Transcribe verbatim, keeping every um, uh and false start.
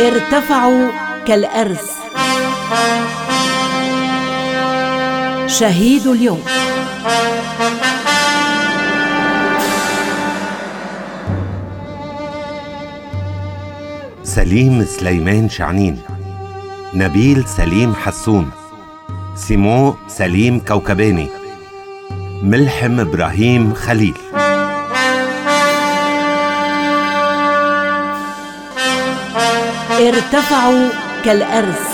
ارتفعوا كالأرز. شهيد اليوم. سليم سليمان شعنين، نبيل سليم حسون، سيمون سليم كوكباني، ملحم إبراهيم خليل. ارتفعوا كالأرز.